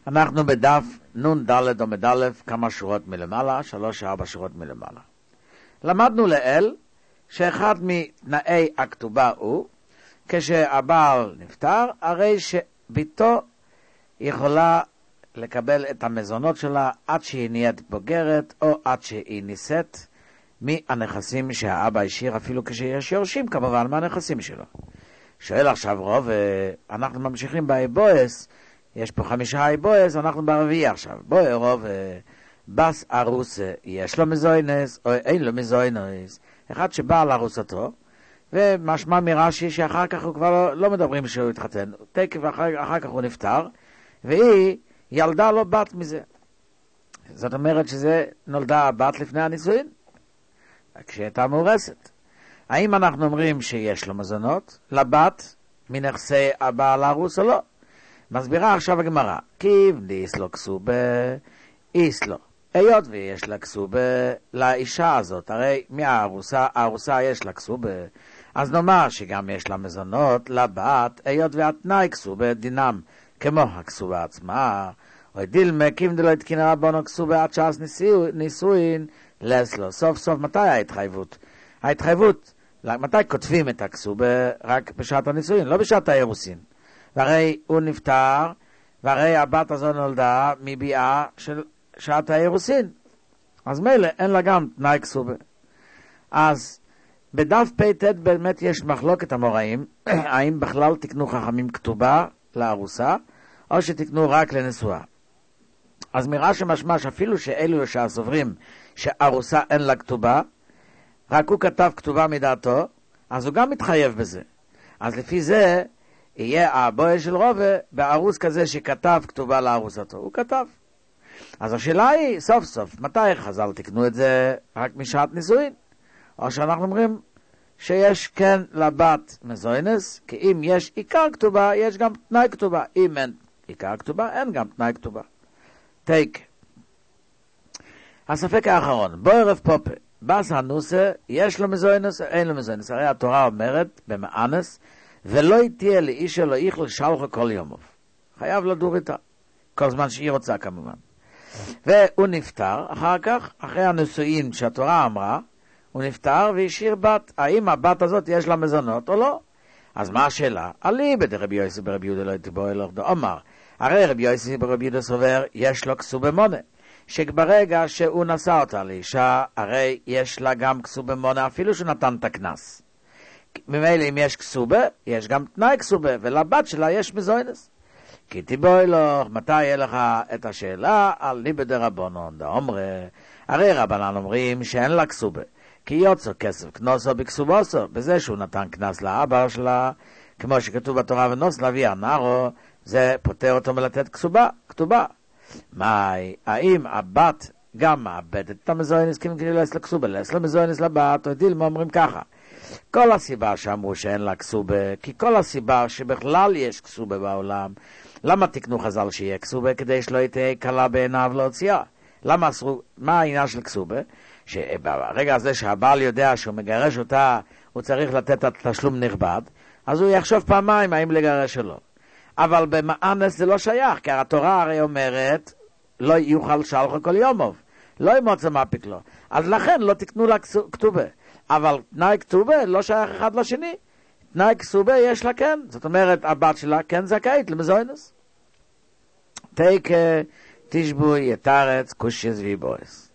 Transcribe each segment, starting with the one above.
אנחנו בדף נ"ד עמוד א', כמה שורות מלמעלה, 3-4 שורות מלמעלה. למדנו לאל שאחד מתנאי הכתובה הוא, כשהבעל נפטר, הרי שביתו יכולה לקבל את המזונות שלה עד שהיא נהיית בוגרת, או עד שהיא נישאת מהנכסים שהאבא השאיר, אפילו כשיש יורשים כמובן מהנכסים שלו. שואל עכשיו רוב, אנחנו ממשיכים באיבואס, יש פה 5 איבואס, אנחנו ברביעי עכשיו. בואי רוב, בס ארוס יש לו מזוינס או אין לו מזוינס, אחד שבא על ארוסתו, ומשמע מרש"י שאחר כך הוא כבר לא מדברים שהוא התחתן, תקף אחר כך הוא נפטר, והיא ילדה לו בת מזה. זאת אומרת שזה נולדה הבת לפני הנישואין, כשהייתה מאורסת. האם אנחנו אומרים שיש לו מזונות לבת מנכסי הבעל הארוס או לא? מסבירה עכשיו הגמרא, קיב דיס לו כסובה איס לו. היות ויש לה כסובה לאישה הזאת, הרי הארוסה יש לה כסובה, אז נאמר שגם יש לה מזונות לבת, היות והתנאי כסובה דינם כמו הכסובה עצמה, או דילמה קיב דלא התקינה רבנו כסובה עד שעת נישואין לסלו. סוף סוף מתי ההתחייבות? ההתחייבות, מתי כותבים את הכסובה? רק בשעת הנישואין, לא בשעת האירוסין. והרי הוא נפטר, והרי הבת הזו נולדה מביאה של שעת האירוסין. אז מילא, אין לה גם תנאי כסובה. אז בדף פ"ט באמת יש מחלוקת המוראים, האם בכלל תקנו חכמים כתובה לארוסה, או שתקנו רק לנשואה. אז מראה שמשמע שאפילו שאלו שהסוברים שארוסה אין לה כתובה, רק הוא כתב כתובה מדעתו, אז הוא גם מתחייב בזה. אז לפי זה יהיה הבועל של רובה בארוס כזה שכתב כתובה לארוסתו. הוא כתב. אז השאלה היא, סוף סוף, מתי חז"ל תקנו את זה רק משעת נישואין? או שאנחנו אומרים שיש כן לבת מזוינס, כי אם יש עיקר כתובה, יש גם תנאי כתובה. אם אין עיקר כתובה, אין גם תנאי כתובה. תיק. הספק האחרון, בו ערב פופה, בס הנוסה, יש לו מזוינס או אין לו מזוינס? הרי התורה אומרת במאנס, ולא תהיה לאיש אלו איכל שלחו כל יומוב. חייב לדור איתה, כל זמן שהיא רוצה כמובן. והוא נפטר אחר כך, אחרי הנישואין שהתורה אמרה, הוא נפטר והשאיר בת. האם הבת הזאת יש לה מזונות או לא? אז מה השאלה? עלי בדרבי יוסי ברבי יהודה לא יתבוא אלוך דו אומר. הרי רבי יוסי ברבי יהודה סובר, יש לו כסובה מונה, שברגע שהוא נשא אותה לאישה, הרי יש לה גם כסובה מונה, אפילו שהוא נתן את הכנס. ממילא אם יש כסובה, יש גם תנאי כסובה, ולבת שלה יש מזוינס. כי תיבוא אלוך, מתי יהיה לך את השאלה? על ליבא דרבנן דאמרי, הרי רבנן אומרים שאין לה כסובה, כי יוצא כסף כנוסו בכסובוסו, בזה שהוא נתן כנס לאבא שלה, כמו שכתוב בתורה ונוס להביא הנערו, זה פותר אותו מלתת כתובה. האם הבת גם מאבדת את המזוינס, כי לס לכסובה, לס למזוינס לבת, או דילמה אומרים ככה. כל הסיבה שאמרו שאין לה כסובה, כי כל הסיבה שבכלל יש כסובה בעולם, למה תקנו חז"ל שיהיה כסובה? כדי שלא תהיה קלה בעיניו להוציאה. למה אסרו? מה העניין של כסובה? שברגע הזה שהבעל יודע שהוא מגרש אותה, הוא צריך לתת את תשלום נכבד, אז הוא יחשוב פעמיים האם לגרש או לא. אבל במאנס זה לא שייך, כי התורה הרי אומרת, לא יוכל שלחו כל יומוב, לא ימוצא מפיק לו. אז לכן לא תקנו לה כתובה. אבל תנאי כתובה לא שייך אחד לשני. תנאי כתובה יש לה כן. זאת אומרת, הבת שלה כן זכאית למזוינס. תיק תשבו יתרץ קושי זבי בויס.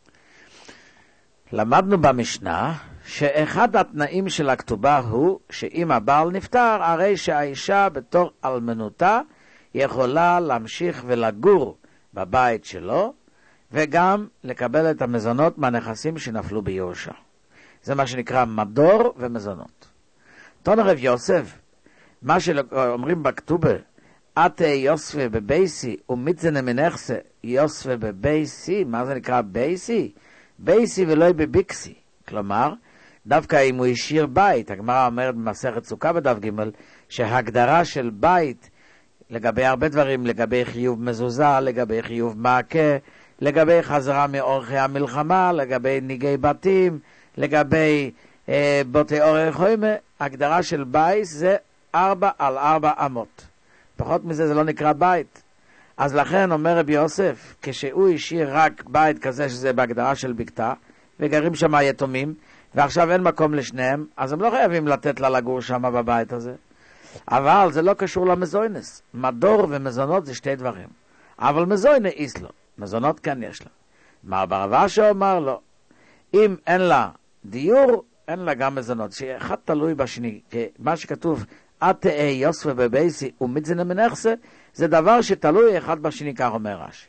למדנו במשנה שאחד התנאים של הכתובה הוא שאם הבעל נפטר, הרי שהאישה בתור אלמנותה יכולה להמשיך ולגור בבית שלו, וגם לקבל את המזונות מהנכסים שנפלו בירושה. זה מה שנקרא מדור ומזונות. תונה רב יוסף, מה שאומרים בכתובה, אתי יוספה בבייסי ומיצנה מנכסה יוספה בבייסי, מה זה נקרא בייסי? בייסי ולא בביקסי. כלומר, דווקא אם הוא השאיר בית, הגמרא אומרת במסכת סוכה בדף ג' שההגדרה של בית לגבי הרבה דברים, לגבי חיוב מזוזה, לגבי חיוב מעקה, לגבי חזרה מאורכי המלחמה, לגבי ניגי בתים, לגבי בוטי אורך חוימה, הגדרה של בית זה 4 על 4 אמות. פחות מזה זה לא נקרא בית. אז לכן אומר רבי יוסף, כשהוא השאיר רק בית כזה שזה בהגדרה של בקתה, וגרים שם היתומים, ועכשיו אין מקום לשניהם, אז הם לא חייבים לתת לה לגור שם בבית הזה. אבל זה לא קשור למזוינס. מדור ומזונות זה שתי דברים. אבל מזוינה איס לו. מזונות כן יש לה. מר ברבה שאומר לו, אם אין לה דיור, אין לה גם מזונות. שאחד תלוי בשני. כי מה שכתוב, תהא יוסף בבייסי ומצנע מנכסה, זה דבר שתלוי אחד בשני, כך אומר רש"י.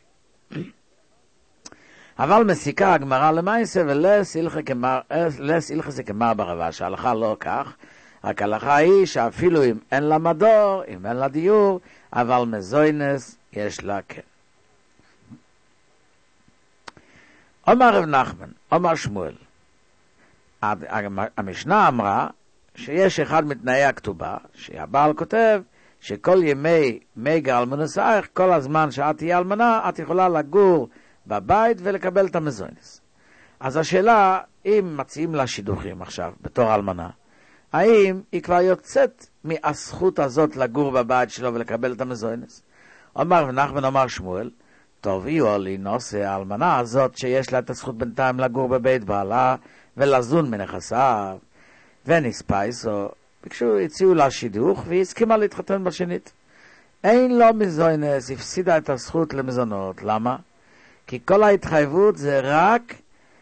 אבל מסיקה הגמרא למעשה, ולס הלכה זה כמר ברבה, שההלכה לא כך, רק ההלכה היא שאפילו אם אין לה מדור, אם אין לה דיור, אבל מזוינס יש לה כן. אומר רב נחמן, אומר שמואל, המשנה אמרה שיש אחד מתנאי הכתובה, שהבעל כותב שכל ימי מגר אלמונוסייך, כל הזמן שאת תהיה אלמנה, את יכולה לגור בבית ולקבל את המזוינס. אז השאלה, אם מציעים לה שידוכים עכשיו בתור אלמנה, האם היא כבר יוצאת מהזכות הזאת לגור בבית שלו ולקבל את המזוינס? אומר ונחמן אומר שמואל, טוב, יהיו לי נושא האלמנה הזאת שיש לה את הזכות בינתיים לגור בבית בעלה ולזון מנכסיו, ונספייסו, הציעו לה שידוך והיא הסכימה להתחתן בשנית. אין לו מזוינס, הפסידה את הזכות למזונות. למה? כי כל ההתחייבות זה רק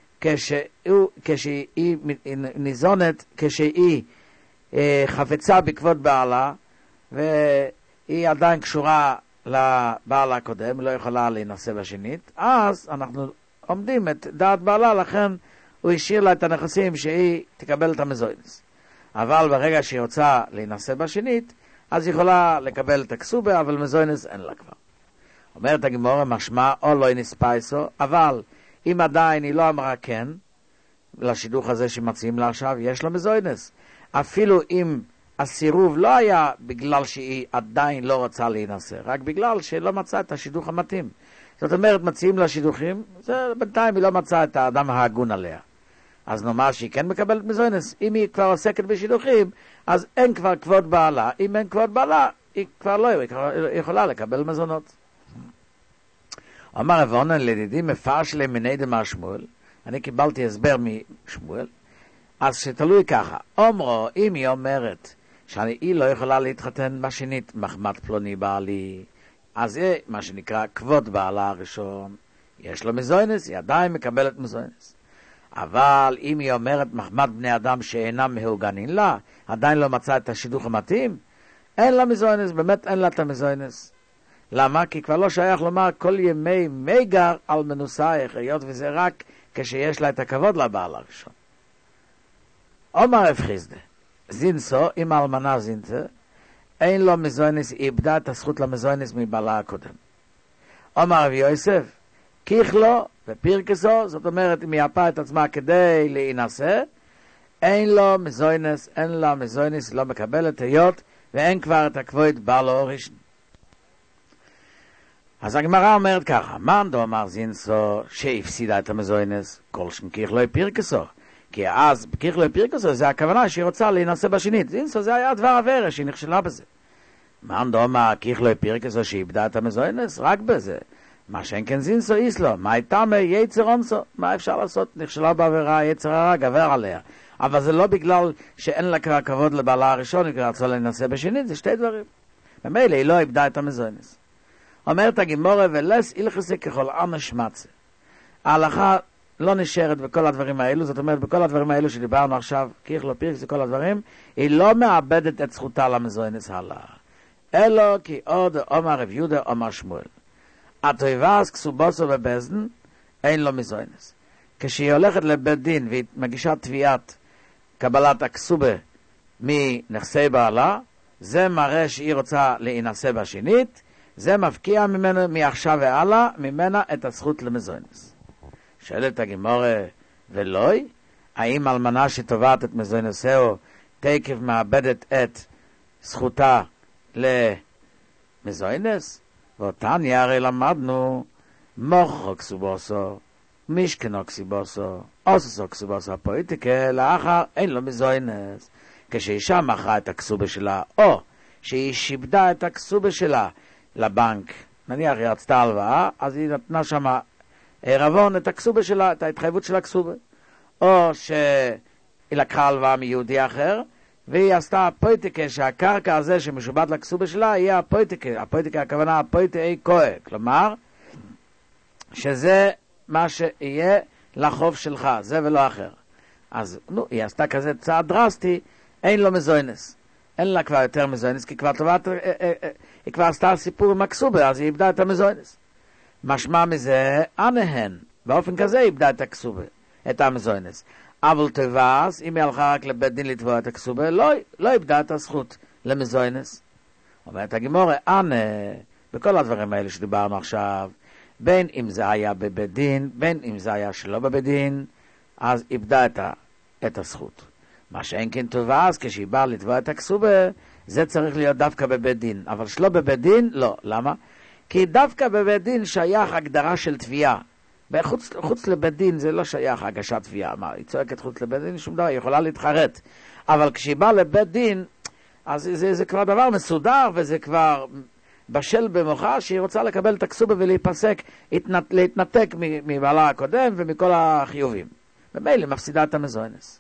כשהיא ניזונת, כשהיא חפצה בכבוד בעלה, והיא עדיין קשורה לבעלה הקודם, לא יכולה להינשא בשנית, אז אנחנו עומדים את דעת בעלה, לכן הוא השאיר לה את הנכסים שהיא תקבל את המזוינס. אבל ברגע שהיא רוצה להינשא בשנית, אז היא יכולה לקבל את הכסובה, אבל מזוינס אין לה כבר. אומרת הגמרא משמע או לא נספייסו, אבל אם עדיין היא לא אמרה כן, לשידוך הזה שמציעים לה עכשיו, יש לה מזוינס. אפילו אם הסירוב לא היה בגלל שהיא עדיין לא רוצה להינשא, רק בגלל שהיא לא מצאה את השידוך המתאים. זאת אומרת, מציעים לה שידוכים, זה בינתיים היא לא מצאה את האדם ההגון עליה. אז נאמר שהיא כן מקבלת מזוינס. אם היא כבר עוסקת בשידוכים, אז אין כבר כבוד בעלה. אם אין כבוד בעלה, היא כבר לא יכולה לקבל מזונות. אמר רב אונן לידידי מפרש להם מני דמר שמואל, אני קיבלתי הסבר משמואל, אז שתלוי ככה, אומרו, אם היא אומרת שהיא לא יכולה להתחתן בשנית מחמת פלוני בעלי, אז זה מה שנקרא כבוד בעלה הראשון, יש לו מזוינס, היא עדיין מקבלת מזוינס. אבל אם היא אומרת מחמת בני אדם שאינם מהוגנים לה, עדיין לא מצא את השידוך המתאים, אין לה מזוינס, באמת אין לה את המזוינס. למה? כי כבר לא שייך לומר כל ימי מגר על מנוסייך, היות וזה רק כשיש לה את הכבוד לבעל הראשון. אומר רב חיסדא, זינסו, אם האלמנה זינתה, אין לו מזוינס, היא איבדה את הזכות למזוינס מבעלה הקודם. אומר רב יוסף, כיכלו ופירקסו, זאת אומרת, אם היא יפה את עצמה כדי להינשא, אין לו מזוינס, אין לה מזוינס, לא מקבלת היות, ואין כבר את הכבוד בעלו ראשון. אז הגמרא אומרת ככה, מנדו אמר זינסו שהפסידה את המזוינס, כל שכיכלו פירקסו, כי אז כיכלו פירקסו זה הכוונה שהיא רוצה להינשא בשנית, זינסו זה היה דבר עבירה שהיא נכשלה בזה. מנדו אמר כיכלו פירקסו שאיבדה את המזוינס, רק בזה. מה שאין כן זינסו איסלו, מה הייתה מייצר אונסו, מה אפשר לעשות? נכשלה בעבירה, יצר הרע, גבר עליה. אבל זה לא בגלל שאין לה כבר כבוד לבעלה הראשון, היא כבר רצה להינשא בשנית, זה שתי דברים. במילא היא לא איבדה את המזוינס. אומרת הגמרא ולס הלכסה ככל אנש מצה. ההלכה לא נשארת בכל הדברים האלו, זאת אומרת בכל הדברים האלו שדיברנו עכשיו, כיכלו פירקסו כל הדברים, היא לא מאבדת את זכותה למזוינס הלאה. אלו כי עוד אומר רב יהודה אומר שמואל. התויבס כסובוסו בבזן, אין לו מזוינס. כשהיא הולכת לבית דין והיא מגישה תביעת קבלת הכסובה מנכסי בעלה, זה מראה שהיא רוצה להינשא בשנית, זה מפקיע ממנו מעכשיו והלאה, ממנה את הזכות למזוינס. שואלת הגמרא, ולוי, האם אלמנה שתובעת את מזוינסהו תקף מאבדת את זכותה למזוינס? ואותן הרי למדנו מוכו כסובוסו, משכנו כסיבוסו, אוססו כסיבוסו הפוליטיקה, לאחר אין לו מזוינס. כשאישה מכרה את הכסובה שלה, או שהיא שיבדה את הכסובה שלה לבנק, נניח היא רצתה הלוואה, אז היא נתנה שם רבון את הכסובה שלה, את ההתחייבות של הכסובה. או שהיא לקחה הלוואה מיהודי אחר, והיא עשתה פויטיקה שהקרקע הזה שמשובט לכסובה שלה יהיה הפויטיקה. הפויטיקה הכוונה הפויטיקה כהה, כלומר שזה מה שיהיה לחוב שלך, זה ולא אחר. אז היא עשתה כזה צעד דרסטי, אין לו מזוינס. אין לה כבר יותר מזוינס, כי כבר טובת, היא כבר עשתה סיפור עם הכסובה, אז היא איבדה את המזוינס. משמע מזה, אנהן, באופן כזה היא איבדה את הכסובה, את המזוינס. אבל תבאס, אם היא הלכה רק לבית דין לתבוע את הכסובה, לא איבדה את הזכות למזוינס. אומרת הגמורה, בכל הדברים האלה שדיברנו עכשיו, בין אם זה היה בבית דין, בין אם זה היה שלא בבית דין, אז איבדה את הזכות. מה שאין כן תבאס, כשהיא באה לתבוע את הכסובה, זה צריך להיות דווקא בבית דין. אבל שלא בבית דין, לא. למה? כי דווקא בבית דין שייך הגדרה של תביעה. חוץ לבית דין זה לא שייך הגשת תביעה. מה, היא צועקת חוץ לבית דין, שום דבר, היא יכולה להתחרט. אבל כשהיא באה לבית דין, אז זה כבר דבר מסודר, וזה כבר בשל במוחה שהיא רוצה לקבל את הכסובה ולהיפסק, להתנתק מבעלה הקודם ומכל החיובים. במילא מפסידה את המזוינס.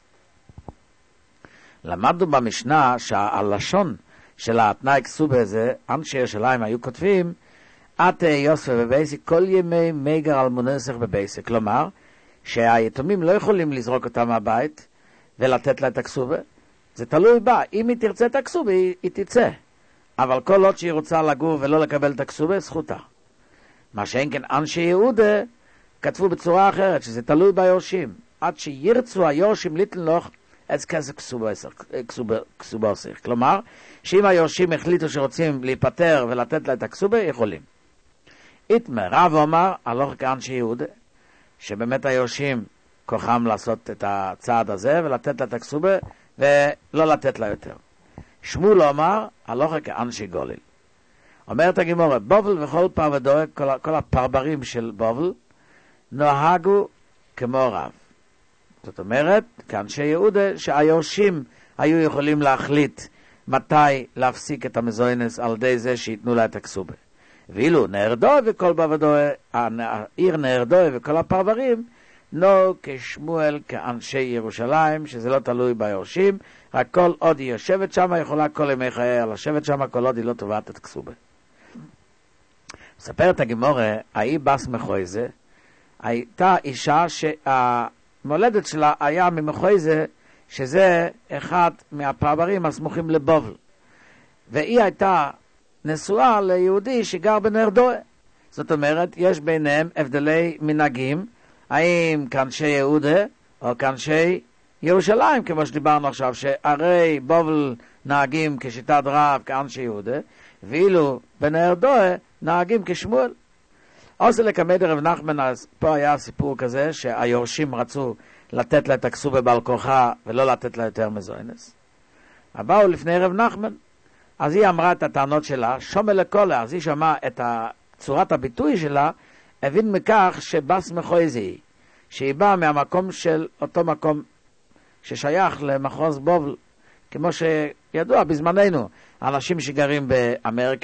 למדנו במשנה שהלשון של התנאי כסובה הזה, אנשי ירושלים היו כותבים, את יוסף בבייסק, כל ימי מיגר אלמונסך בבייסק. כלומר, שהיתומים לא יכולים לזרוק אותם מהבית ולתת לה את הכסובה. זה תלוי בה. אם היא תרצה את הכסובה, היא תצא. אבל כל עוד שהיא רוצה לגור ולא לקבל את הכסובה, זכותה. מה שאין כן אנשי יהודה, כתבו בצורה אחרת, שזה תלוי ביורשים. עד שירצו היורשים לתנוך, אז כסף כסובה עושה. כלומר, שאם היורשים החליטו שרוצים להיפטר ולתת לה את הכסובה, יכולים. איתמר, רב אומר, הלוך כאנשי יהודה, שבאמת היורשים כוחם לעשות את הצעד הזה, ולתת לה את הכסובה, ולא לתת לה יותר. שמואל אומר, הלוך כאנשי גוליל. אומרת הגמורה, בובל וכל פרבדוי, כל הפרברים של בובל, נוהגו כמו רב. זאת אומרת, כאנשי יהודה, שהיורשים היו יכולים להחליט מתי להפסיק את המזוינס על ידי זה שיתנו לה את הכסובה. ואילו נהרדוי וכל פרבדוי, העיר נהרדוי וכל הפרברים, נו כשמואל כאנשי ירושלים, שזה לא תלוי ביורשים, רק כל עוד היא יושבת שם, יכולה כל ימי חייה לשבת שם, כל עוד היא לא תובעת את הכסובה. מספרת הגמורה, ההיא בס מחויזה, הייתה אישה שהמולדת שלה היה ממחויזה, שזה אחד מהפרברים הסמוכים לבובל. והיא הייתה נשואה ליהודי שגר בנהרדוי. זאת אומרת, יש ביניהם הבדלי מנהגים, האם כאנשי יהודה או כאנשי ירושלים, כמו שדיברנו עכשיו, שהרי בובל נהגים כשיטת רב כאנשי יהודה, ואילו בנהרדוי נהגים כשמואל. עושה לקמד רב נחמן, אז פה היה סיפור כזה שהיורשים רצו לתת לה את הכסובה בעל כוחה ולא לתת לה יותר מזוינס. באו לפני רב נחמן, אז היא אמרה את הטענות שלה, שומע לקולה, אז היא שמעה את צורת הביטוי שלה, הבין מכך שבס מחויזה היא, שהיא באה מהמקום של אותו מקום ששייך למחוז בובל, כמו שידוע בזמננו, אנשים שגרים באמריקה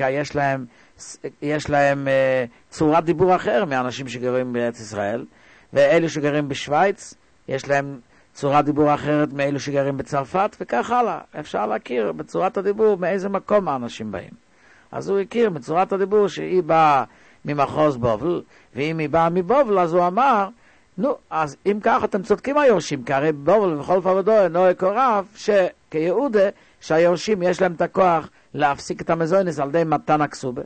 יש להם צורת דיבור אחר מאנשים שגרים בארץ ישראל, ואלו שגרים בשוויץ יש להם צורת דיבור אחרת מאלו שגרים בצרפת, וכך הלאה. אפשר להכיר בצורת הדיבור מאיזה מקום האנשים באים. אז הוא הכיר בצורת הדיבור שהיא באה ממחוז בובל, ואם היא באה מבובל אז הוא אמר, אז אם כך אתם צודקים היורשים, כי הרי בובל וכל פרבדוי נוהג קורב שכיהודה שהיורשים יש להם את הכוח להפסיק את המזוינס על ידי מתן הכסובה.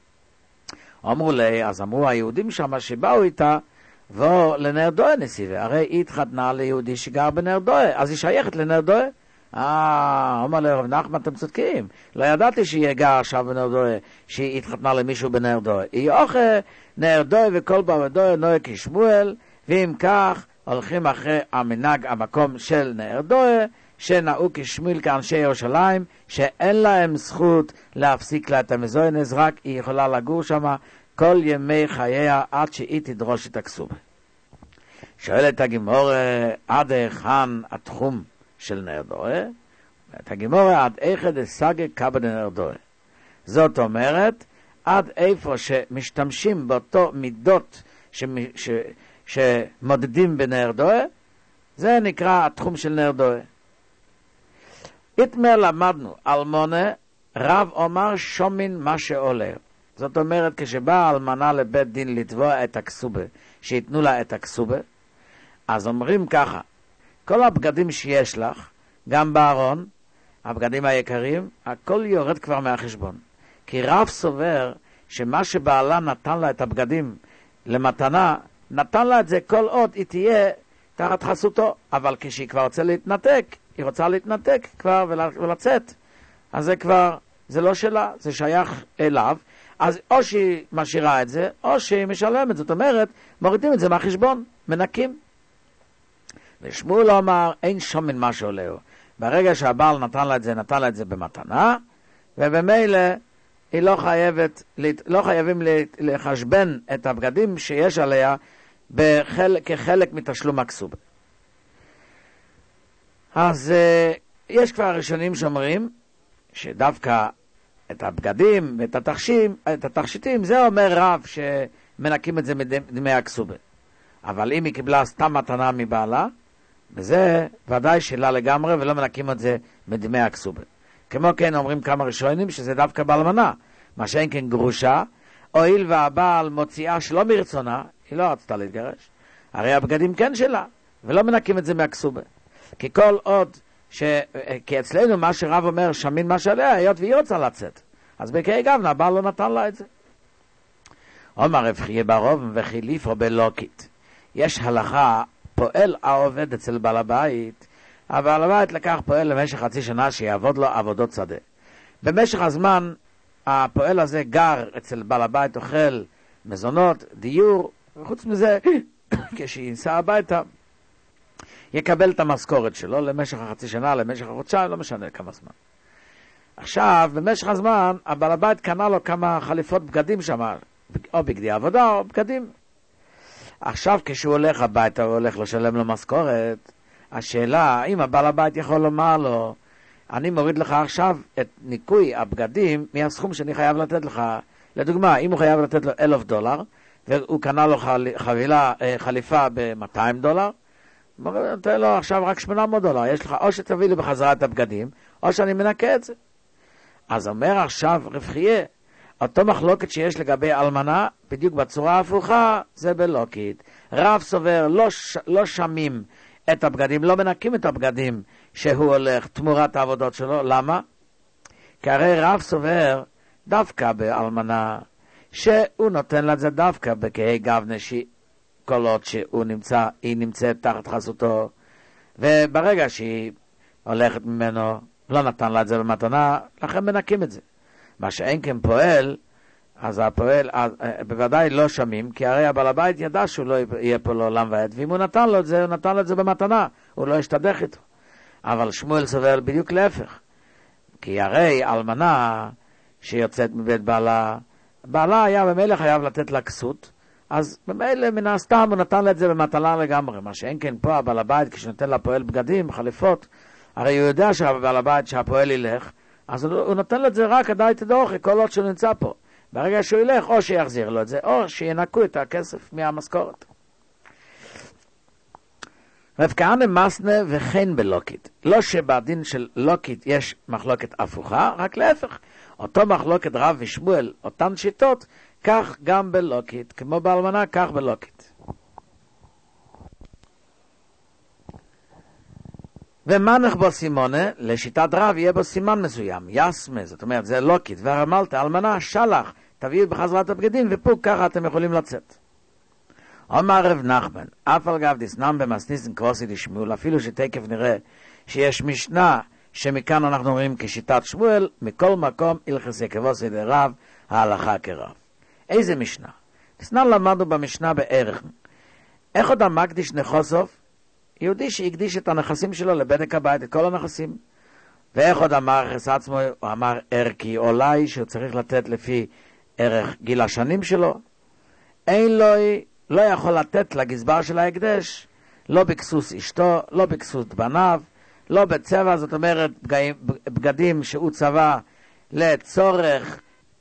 אמרו לי, אז אמרו היהודים שם שבאו איתה, ולנהרדוי נסיבה, הרי היא התחתנה ליהודי שגר בנהרדוי, אז היא שייכת לנהרדוי. אומר לרב נחמן, אתם צודקים, לא ידעתי שהיא גר עכשיו בנהרדוי, שהיא התחתנה למישהו בנהרדוי. היא אוכל נהרדוי וכל פרבדוי נוהג כשמואל, ואם כך הולכים אחרי המנהג המקום של נהרדוי, שנהוג כשמואל כאנשי ירושלים, שאין להם זכות להפסיק לה את המזוינס, רק היא יכולה לגור שם כל ימי חייה עד שהיא תדרוש את הכסובה. שואלת הגמורה, עד היכן התחום של נהרדוי? את הגמורה, עד איכא דסגי קבא דנהרדוי. זאת אומרת, עד איפה שמשתמשים באותו מידות שמודדים בנר דואה, זה נקרא התחום של נר דואה. איתמר למדנו אלמונה, רב אומר שומין מה שעולה. זאת אומרת, כשבאה אלמנה לבית דין לתבוע את הכסובה, שיתנו לה את הכסובה, אז אומרים ככה, כל הבגדים שיש לך, גם בארון, הבגדים היקרים, הכל יורד כבר מהחשבון. כי רב סובר שמה שבעלה נתן לה את הבגדים למתנה, נתן לה את זה כל עוד היא תהיה תחת חסותו. אבל כשהיא כבר רוצה להתנתק, היא רוצה להתנתק כבר ולצאת, אז זה כבר, זה לא שלה, זה שייך אליו. אז או שהיא משאירה את זה, או שהיא משלמת. זאת אומרת, מורידים את זה מהחשבון, מנקים. ושמואל אמר, אין שומין מה שעולהו. ברגע שהבעל נתן לה את זה במתנה, ובמילא היא לא חייבים לחשבן את הבגדים שיש עליה כחלק מתשלום הכסובה. אז יש כבר ראשונים שאומרים שדווקא את הבגדים ואת התכשיטים, זה אומר רב שמנקים את זה מדמי הכסובה. אבל אם היא קיבלה סתם מתנה מבעלה, וזה ודאי שאלה לגמרי, ולא מנקים את זה מדמי הכסובה. כמו כן אומרים כמה ראשונים שזה דווקא באלמנה, מה שאין כן גרושה, הואיל והבעל מוציאה שלא מרצונה, היא לא רצתה להתגרש, הרי הבגדים כן שלה, ולא מנקים את זה מהכסובה. כי כל עוד, כי אצלנו מה שרב אומר, שמין מה שעליה, היות והיא רוצה לצאת. אז בקרי גבנה, הבעל לא נתן לה את זה. אומר רב חייא ברוב וחיליפו בלוקית. יש הלכה, פועל העובד אצל בעל הבית, אבל הבית לקח פועל למשך חצי שנה שיעבוד לו עבודות שדה. במשך הזמן, הפועל הזה גר אצל בעל הבית, אוכל מזונות, דיור, וחוץ מזה, כשינסה הביתה, יקבל את המשכורת שלו למשך החצי שנה, למשך החודשיים, לא משנה כמה זמן. עכשיו, במשך הזמן, הבעל הבית קנה לו כמה חליפות בגדים שם, או בגדי עבודה או בגדים. עכשיו, כשהוא הולך הביתה, הוא הולך לשלם לו משכורת, השאלה, האם הבעל הבית יכול לומר לו, אני מוריד לך עכשיו את ניקוי הבגדים מהסכום שאני חייב לתת לך. לדוגמה, אם הוא חייב לתת לו $1,000, והוא קנה לו חליפה $200, נותן לו עכשיו רק $800. יש לך או שתביא לי בחזרה את הבגדים, או שאני מנקה את זה. אז אומר עכשיו רב חייא, אותו מחלוקת שיש לגבי אלמנה, בדיוק בצורה ההפוכה, זה בלוקית. רב סובר, לא שמים את הבגדים, לא מנקים את הבגדים שהוא הולך תמורת העבודות שלו. למה? כי הרי רב סובר דווקא באלמנה, שהוא נותן לה את זה דווקא בכהי גבנה, כל עוד היא נמצאת תחת חסותו, וברגע שהיא הולכת ממנו, לא נתן לה את זה במתנה, לכן מנקים את זה. מה שאין כן פועל, אז הפועל בוודאי לא שמים, כי הרי הבעל הבית ידע שהוא לא יהיה פה לעולם ועד, ואם הוא נתן לו את זה, הוא נתן לו את זה במתנה, הוא לא ישתדך איתו. אבל שמואל סובר בדיוק להפך, כי הרי אלמנה שיוצאת מבית בעלה היה במילא חייב לתת לה כסות, אז במילא מן הסתם הוא נתן לה את זה במתנה לגמרי. מה שאין כן פה הבעל הבית, כשנותן לפועל בגדים, חליפות, הרי הוא יודע שהבעל הבית שהפועל ילך, אז הוא נותן לו את זה רק עדיין תדורכי, כל עוד שהוא נמצא פה. ברגע שהוא ילך, או שיחזיר לו את זה, או שינקו את הכסף מהמשכורת. רב כהנא מסנה וכן בלוקית. לא שבדין של לוקית יש מחלוקת הפוכה, רק להפך. אותו מחלוקת רב ושמואל, אותן שיטות, כך גם בלוקית. כמו באלמנה, כך בלוקית. ומנח בו סימונה, לשיטת רב יהיה בו סימן מסוים, יסמה, זאת אומרת, זה לוקית, והרמלת, אלמנה, שלח, תביאו בחזרת הבגדים, ופה ככה אתם יכולים לצאת. אומר רב נחמן, אף על גב דסנם במסניסן קרוסי דשמואל, אפילו שתקף נראה שיש משנה, שמכאן אנחנו רואים כשיטת שמואל, מכל מקום הלכסי כבוסי דרב, ההלכה כרב. איזה משנה? דסנם למדנו במשנה בערך. איך עוד המקדיש נכוסוף? יהודי שהקדיש את הנכסים שלו לבדק הבית, את כל הנכסים. ואיך עוד אמר חס עצמו, הוא אמר ערכי אולי, שהוא צריך לתת לפי ערך גיל השנים שלו. אין לו, לא יכול לתת לגזבר של ההקדש, לא בכסוס אשתו, לא בכסוס בניו, לא בצבע, זאת אומרת בגדים שהוא צבע לצורך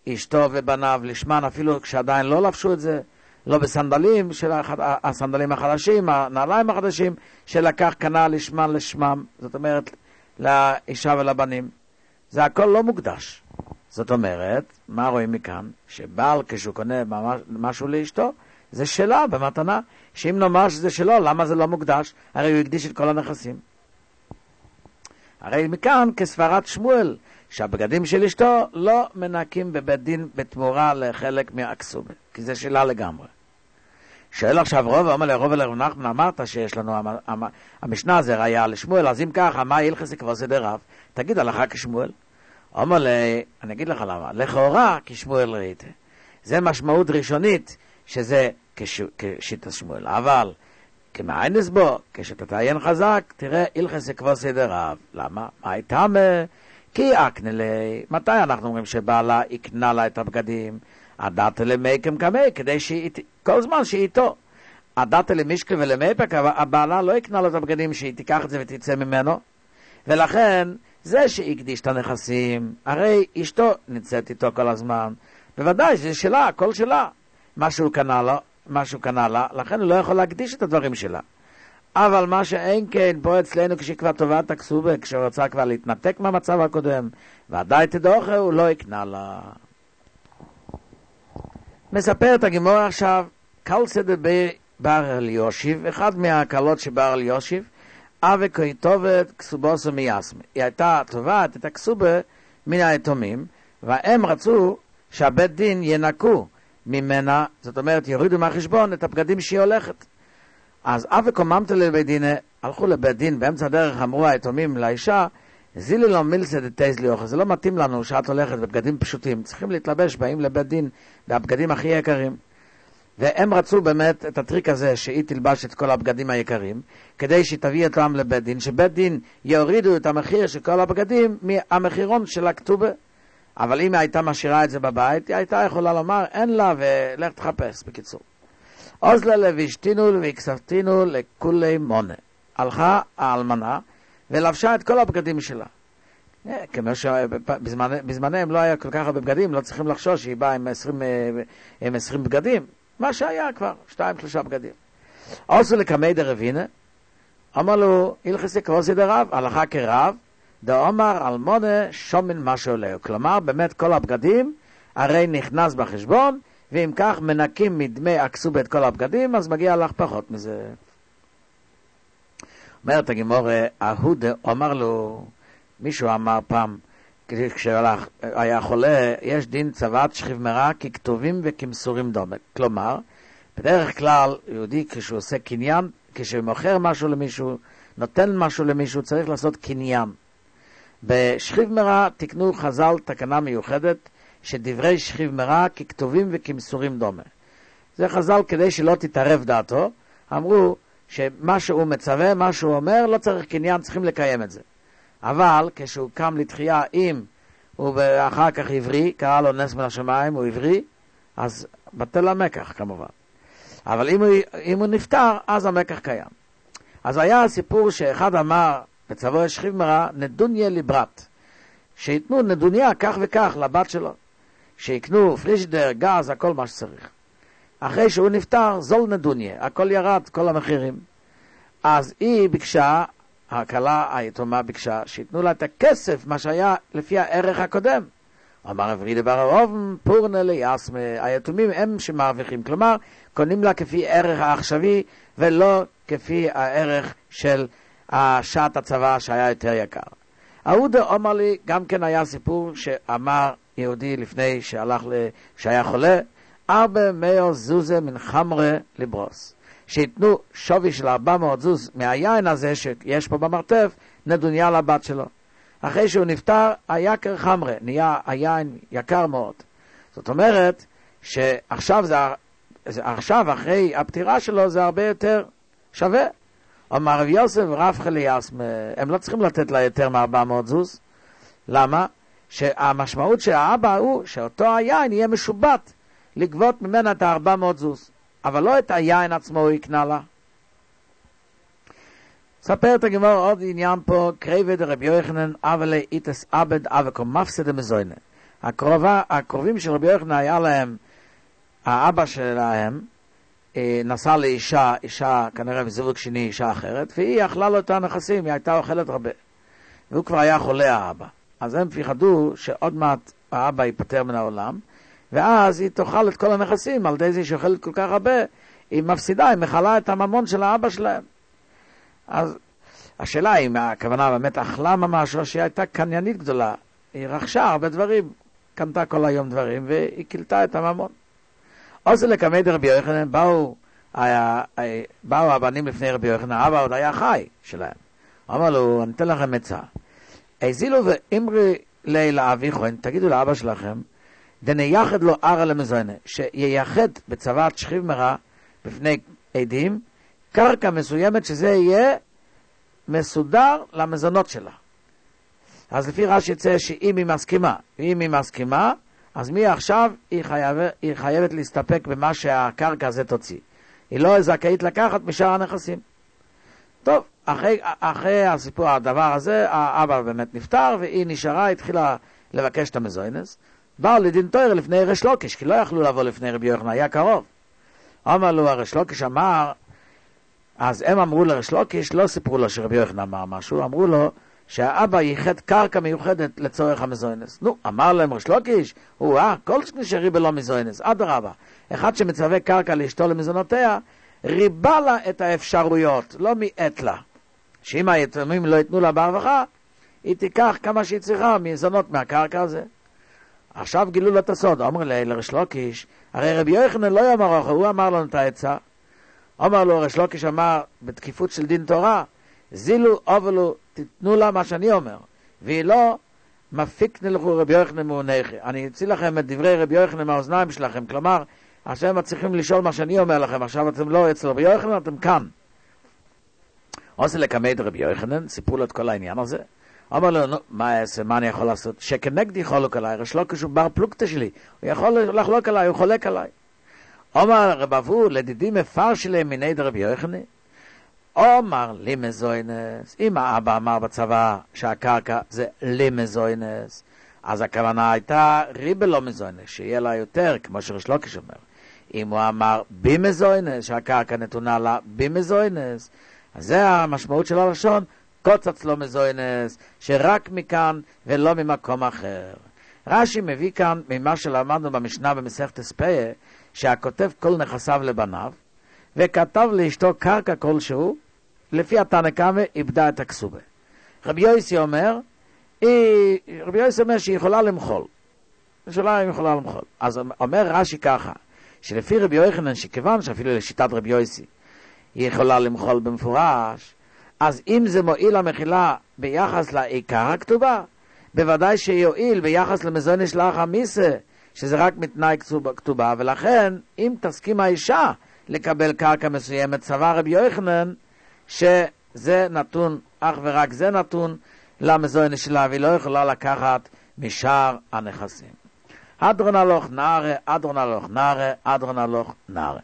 אשתו ובניו לשמן, אפילו כשעדיין לא לבשו את זה, לא בסנדלים של הסנדלים החדשים, הנעליים החדשים, שלקח קנה לשמן לשמם, זאת אומרת, לאישה ולבנים. זה הכל לא מוקדש. זאת אומרת, מה רואים מכאן? שבעל כשהוא קונה משהו לאשתו, זה שלה במתנה, שאם נאמר שזה שלו, למה זה לא מוקדש? הרי הוא הקדיש את כל הנכסים. הרי מכאן כסברת שמואל, שהבגדים של אשתו לא מנקים בבית דין בתמורה לחלק מהאקסובה, כי זה שלה לגמרי. שואל עכשיו רוב, אומר לרוב ולרב נחמן, אמרת שיש לנו, המשנה זה ראיה לשמואל, אז אם ככה, מה ילכס כבר סדר רב? תגיד הלכה כשמואל. אומר לי, אני אגיד לך למה, לכאורה כשמואל ראית. זה משמעות ראשונית, שזה כשיטת שמואל. אבל, כמעיינס בו, כשתתעיין חזק, תראה, ילכס כבר סדר רב. למה? מה הייתה כי אקנה לי, מתי אנחנו אומרים שבעלה יקנה לה את הבגדים? עדת למיקם כמי, כדי כל זמן שהיא איתו. עדת למשקל ולמייפק, הבעלה לא יקנה לו את הבגדים, שהיא תיקח את זה ותצא ממנו. ולכן, זה שהקדיש את הנכסים, הרי אשתו נמצאת איתו כל הזמן. בוודאי, זה שלה, הכל שלה. משהו קנה לה, לכן הוא לא יכול להקדיש את הדברים שלה. אבל מה שאין כן פה אצלנו כשהיא כבר טובה את הכסובה, כשהוא רוצה כבר להתנתק מהמצב הקודם, ועדיין תדוחה, הוא לא יקנה לה. מספר את הגימור עכשיו, קל סדר בר אליושיב, אחד מהקלות שבר אליושיב, אבי כהיטובת כסובוסו מייסמי. היא הייתה טובעת את הכסובה מן היתומים, והם רצו שהבית דין ינקו ממנה, זאת אומרת יורידו מהחשבון את הבגדים שהיא הולכת. אז אבי קוממת לבית דין, הלכו לבית דין, באמצע הדרך אמרו היתומים לאישה, זילי לא מילסה דתייז לי אוכל, זה לא מתאים לנו שאת הולכת בבגדים פשוטים, צריכים להתלבש, באים לבית דין, והבגדים הכי יקרים. והם רצו באמת את הטריק הזה, שהיא תלבש את כל הבגדים היקרים, כדי שתביא אותם לבית דין, שבית דין יורידו את המחיר של כל הבגדים מהמחירון של הכתובה. אבל אם היא הייתה משאירה את זה בבית, היא הייתה יכולה לומר, אין לה, ולך תחפש, בקיצור. עוזלה לבישתינו והקספתינו לכולי מונה. הלכה האלמנה, ולבשה את כל הבגדים שלה. כמו שבזמנם לא היה כל כך הרבה בגדים, לא צריכים לחשוש שהיא באה עם 20 בגדים. מה שהיה כבר, 2-3 בגדים. עושו לקמי דרבינה, אמר לו, הלכסי כבוסי דרב, הלכה כרב, דאמר אלמונה שומין משהו עליו. כלומר, באמת כל הבגדים, הרי נכנס בחשבון, ואם כך מנקים מדמי הכסובה את כל הבגדים, אז מגיע לך פחות מזה. אומרת הגימור, אהודה אמר לו, מישהו אמר פעם, כשהיה חולה, יש דין צוות שכיב מרע ככתובים וכמסורים דומה. כלומר, בדרך כלל, יהודי כשהוא עושה קניין, כשהוא מוכר משהו למישהו, נותן משהו למישהו, צריך לעשות קניין. בשכיב מרע תקנו חז"ל תקנה מיוחדת, שדברי שכיב מרע ככתובים וכמסורים דומה. זה חז"ל כדי שלא תתערב דעתו, אמרו שמה שהוא מצווה, מה שהוא אומר, לא צריך קניין, צריכים לקיים את זה. אבל כשהוא קם לתחייה, אם הוא אחר כך עברי, קרא לו נס מן השמיים, הוא עברי, אז בטל המקח כמובן. אבל אם הוא נפטר, אז המקח קיים. אז היה הסיפור שאחד אמר, בצבוע שכיב מרע, נדוניה ליברת. שיתנו נדוניה כך וכך לבת שלו. שיקנו פרישדר, גז, הכל מה שצריך. אחרי שהוא נפטר, זול נדוניה, הכל ירד, כל המחירים. אז היא ביקשה, הכלה היתומה ביקשה, שיתנו לה את הכסף, מה שהיה לפי הערך הקודם. אמר עברי דבר הרוב, פורנה ליאסמה, היתומים הם שמרוויחים, כלומר, קונים לה כפי ערך העכשווי, ולא כפי הערך של שעת הצבא שהיה יותר יקר. אהודה אמר לי, גם כן היה סיפור שאמר יהודי לפני שהיה חולה, 400 זוזה מן חמרה לברוס. שיתנו שווי של 400 זוז מהיין הזה שיש פה במרתף, נדוניה לבת שלו. אחרי שהוא נפטר, היקר חמרה, נהיה היין יקר מאוד. זאת אומרת, שעכשיו אחרי הפטירה שלו זה הרבה יותר שווה. אמר רב יוסף רב חליאס, הם לא צריכים לתת לה יותר מ-400 זוז. למה? שהמשמעות של האבא הוא שאותו היין יהיה משובט לגבות ממנה את 400 זוז. אבל לא את היין עצמו הוא יקנה לה. ספר את הגמור עוד עניין פה, קרייבד רבי יוחנן, אבל איתס עבד אבקו מפסד המזוינה. הקרובים של רבי יוחנן היה להם, האבא שלהם נסע לאישה, אישה כנראה בזיווג שני, אישה אחרת, והיא אכלה לו את הנכסים, היא הייתה אוכלת הרבה. והוא כבר היה חולה האבא. אז הם פחדו שעוד מעט האבא ייפטר מן העולם, ואז היא תאכל את כל הנכסים, על ידי זה שהיא אוכלת כל כך הרבה, היא מפסידה, היא מחלה את הממון של האבא שלהם. אז השאלה היא, הכוונה באמת אכלה ממש, או שהיא הייתה קניינית גדולה, היא רכשה הרבה דברים, קנתה כל היום דברים, והיא קלטה את הממון. עושה לקמי דרבי יוחנן, באו הבנים לפני רבי יוחנן, האבא עוד היה חי שלהם. אמר לו, אני אתן לכם עצה. הזילו ואמרי לילה אביכם, תגידו לאבא שלכם, דנייחד לו ערה למזוינה, שייחד בצוות שכיב מרע בפני עדים, קרקע מסוימת שזה יהיה מסודר למזונות שלה. אז לפי רש"י יצא שאם היא מסכימה, ואם היא מסכימה, אז מעכשיו היא חייבת להסתפק במה שהקרקע הזה תוציא. היא לא זכאית לקחת משאר הנכסים. טוב, אחרי הסיפור, הדבר הזה, האבא באמת נפטר, והיא נשארה, התחילה לבקש את המזוינס. באו לדין תורה לפני ריש לוקיש, כי לא יכלו לבוא לפני רבי יוחנן, היה קרוב. אמר לו, ריש לוקיש אמר, אז הם אמרו לריש לוקיש, לא סיפרו לו שרבי יוחנן אמר משהו, אמרו לו שהאבא ייחד קרקע מיוחדת לצורך המזוינס. נו, אמר להם ריש לוקיש, כל נשארי בלא מזוינס, אדרבה. אחד שמצווה קרקע לאשתו למזונותיה, ריבה לה את האפשרויות, לא מיעט לה. שאם היתומים לא ייתנו לה ברווחה, היא תיקח כמה שהיא צריכה מזונות מהקרקע הזה. עכשיו גילו לו את הסוד, אומר לריש לוקיש, הרי רבי יוחנן לא אמר, הוא אמר לנו את העצה. אומר לו, ריש לוקיש אמר, בתקיפות של דין תורה, זילו, אובלו, תיתנו לה מה שאני אומר. והיא לא, מפיק נלכו רבי יוחנן מעונכי. אני אציא לכם את דברי רבי יוחנן מהאוזניים שלכם, כלומר, עכשיו אתם צריכים לשאול מה שאני אומר לכם, עכשיו אתם לא אצל רבי יוחנן, אתם כאן. עושה לקמי את רבי יוחנן, סיפרו לו את כל העניין הזה. אמר לו, מה אני יכול לעשות? שכנגדי חולק עליי, ריש לוקיש הוא בר פלוגתא שלי, הוא יכול לחלוק עליי, הוא חולק עליי. אומר רב אבו, לדידי מפרש להם מיני דרבי יוחנן, אומר לי מזוינס, אם האבא אמר בצבא שהקרקע זה לי מזוינס, אז הכוונה הייתה ריבה לא מזוינס, שיהיה לה יותר, כמו שריש לוקיש אומר. אם הוא אמר בי מזוינס, שהקרקע נתונה לה בי מזוינס, אז זה המשמעות של הלשון, קוצץ לא מזוינס, שרק מכאן ולא ממקום אחר. רש"י מביא כאן ממה שלמדנו במשנה במסכת הספיה, שהכותב כל נכסיו לבניו, וכתב לאשתו קרקע כלשהו, לפי התנא קמא איבדה את הכסובה. רבי יוסי אומר שהיא יכולה למחול. יכולה למחול. אז אומר רש"י ככה, שלפי רבי יוחנן, שכיוון שאפילו לשיטת רבי יוסי, היא יכולה למחול במפורש, אז אם זה מועיל המחילה ביחס לעיקר הכתובה, בוודאי שיועיל ביחס למזוינס לאח המיסה, שזה רק מתנאי כתובה, ולכן אם תסכים האישה לקבל קרקע מסוימת, סבר רבי יוחנן שזה נתון, אך ורק זה נתון למזוינס שלה, והיא לא יכולה לקחת משאר הנכסים. אדרון הלוך נערה, אדרון הלוך נערה, אדרון הלוך נערה.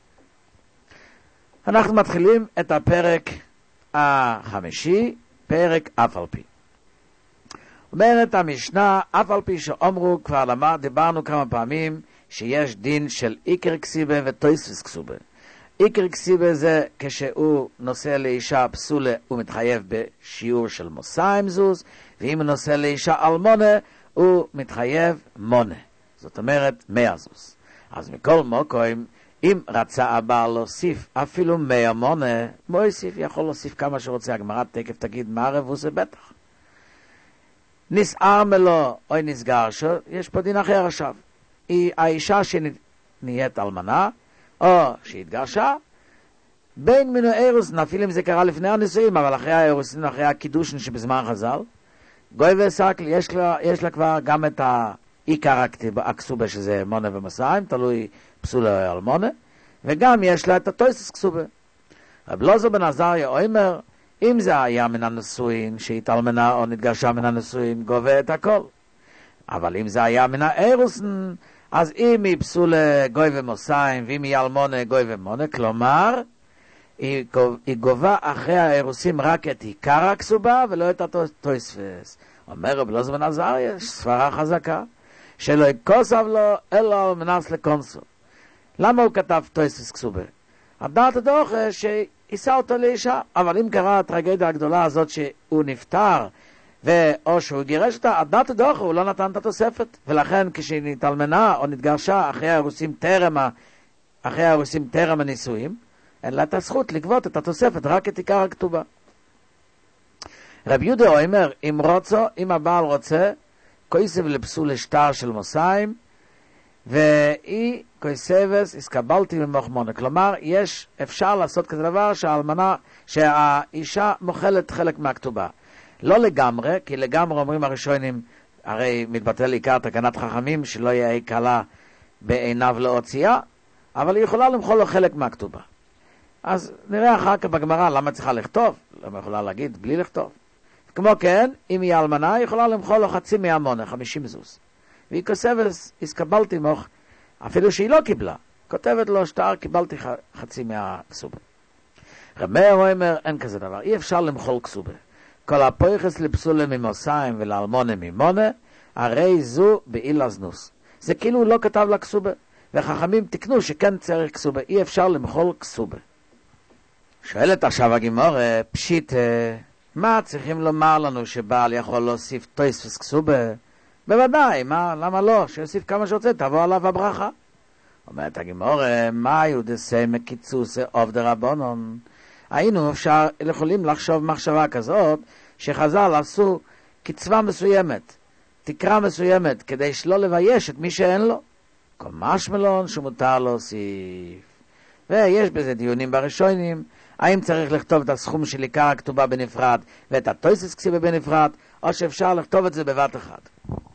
אנחנו מתחילים את הפרק החמישי, פרק אף על פי. אומרת המשנה, אף על פי שאומרו, כבר דיברנו כמה פעמים, שיש דין של איקר כסיבה וטויספס כסובה. איקר כסיבה זה כשהוא נושא לאישה פסולה, הוא מתחייב בשיעור של מוסיים זוז, ואם הוא נושא לאישה אלמונה, הוא מתחייב מונה. זאת אומרת 100 זוז. אז מכל מוקוים, אם רצה הבעל להוסיף אפילו 100 מונה, מויסיף יכול להוסיף כמה שרוצה. הגמרא תקף תגיד מה רבו זה בטח. נסער מלו או נסגר שו, יש פה דין אחר עכשיו. האישה שנהיית אלמנה, או שהתגרשה, בין מינו אירוס, נפיל אם זה קרה לפני הנישואים, אבל אחרי האירוס, אחרי הקידושן שבזמן חז"ל, גוי וסקל, יש לה כבר גם את העיקר הכסובה שזה מונה ומסיים, תלוי פסולה או אלמונה, וגם יש לה את הטויסס כסובה. רב לוזו בן עזריה אומר, אם זה היה מן הנישואין, שהתאלמנה או נתגרשה מן הנישואין, גובה את הכל. אבל אם זה היה מן האירוסן, אז אם היא פסולה גוי ומוסיים, ואם היא אלמונה גוי ומונה, כלומר, היא גובה אחרי האירוסים רק את עיקר הכסובה, ולא את הטויספס. אומר רב לוזו בן עזריה, סברה חזקה. שלא יקוסב לו אלא על מנס לקונסו. למה הוא כתב תויסס כסובה? הדעת הדוחה שישא אותו לאישה, אבל אם קרה הטרגדיה הגדולה הזאת שהוא נפטר, או שהוא גירש אותה, הדעת הדוחה הוא לא נתן את התוספת, ולכן כשהיא נתאלמנה או נתגרשה אחרי הרוסים טרם הנישואים, אין לה את הזכות לגבות את התוספת, רק את עיקר הכתובה. רב יהודה אומר, אם הבעל רוצה, כויסב לפסול שטר של מוסיים, והיא כויסבס הסקבלתי ממוחמונה. כלומר, אפשר לעשות כזה דבר שהאישה מוכלת חלק מהכתובה. לא לגמרי, כי לגמרי אומרים הראשונים, הרי מתבטל עיקר תקנת חכמים, שלא יהיה קלה בעיניו להוציאה, אבל היא יכולה למחול לו חלק מהכתובה. אז נראה אחר כך בגמרא למה צריכה לכתוב, למה יכולה להגיד בלי לכתוב. כמו כן, אם היא אלמנה, היא יכולה למחול לו חצי מהמונה, 50 זוז. והיא כוסבת, הסקבלתי מוך, אפילו שהיא לא קיבלה. כותבת לו שטר, קיבלתי חצי מהכסובה. רב מאיר אומר, אין כזה דבר, אי אפשר למחול כסובה. כל הפויחס לפסולה ממוסיים ולאלמונה ממונה, הרי זו בעילה זנוס. זה כאילו הוא לא כתב לה כסובה, וחכמים תקנו שכן צריך כסובה, אי אפשר למחול כסובה. שואלת עכשיו הגימורה, פשיט, מה צריכים לומר לנו שבעל יכול להוסיף תויסס כסובה? בוודאי, למה לא? שיוסיף כמה שרוצה, תבוא עליו הברכה. אומרת הגימורה, מה יודסי מקיצוס עובדי רבונון? היינו יכולים לחשוב מחשבה כזאת, שחז"ל עשו קצבה מסוימת, תקרה מסוימת, כדי שלא לבייש את מי שאין לו. כל משמלון שמותר להוסיף. ויש בזה דיונים בראשונים, האם צריך לכתוב את הסכום של עיקר הכתובה בנפרד, ואת התויסס כסיבה בנפרד, או שאפשר לכתוב את זה בבת אחת.